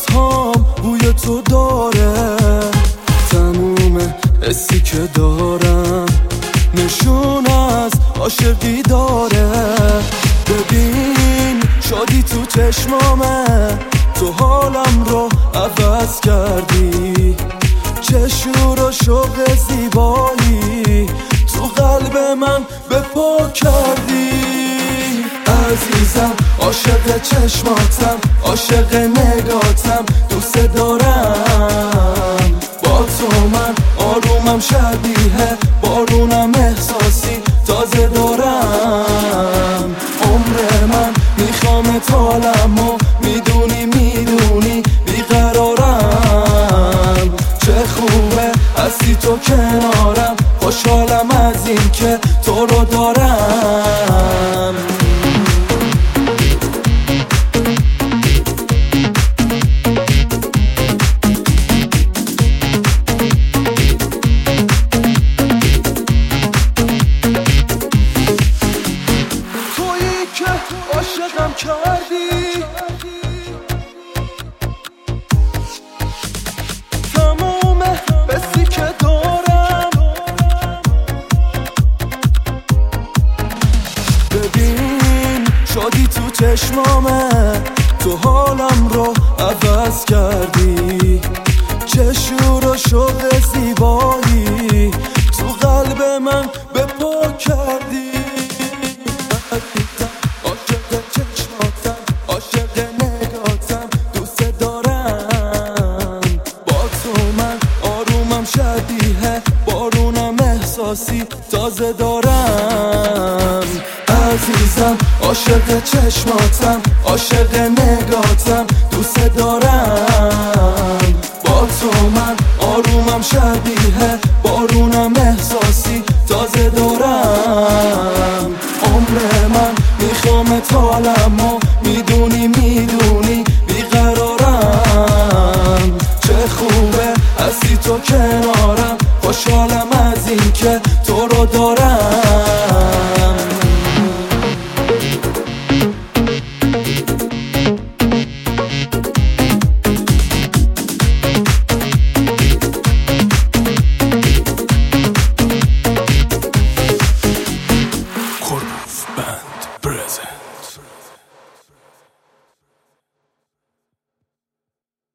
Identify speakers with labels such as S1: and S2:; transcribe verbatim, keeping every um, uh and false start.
S1: لباسهام بوی تو داره، تموم حسی که دارم نشون از عاشقی داره. ببین شادی تو چشمامه، تو حالم رو عوض کردی. چه شور و شوق زیبایی تو قلب من به پا کردی. عزیزم عاشق چشماتم، عاشق نگاتم، دوست دارم. با تو من آرومم شبیه بارونم، احساسی تازه دارم. عمر من میخوام حالم و میدونی میدونی بیقرارم. چه خوبه هستی تو کنارم، خوشحالم از این که تو رو دارم. عاشقم کردی، تموم حسی که دارم. ببین شادی تو چشمامه، تو حالم رو عوض کردی. چه شور و شوق زیبایی تو قلب من به پا کردی. شبیه بارونم، احساسی تازه دارم. عزیزم عاشق چشماتم، عاشق نگاتم، دوست دارم. با تو من آرومم شبیه بارونم، احساسی تازه دارم. عمر من میخوام حالم و میدونی میدونی بیقرارم. چه خوبه هستی تو کنارم، خوشحالم از این که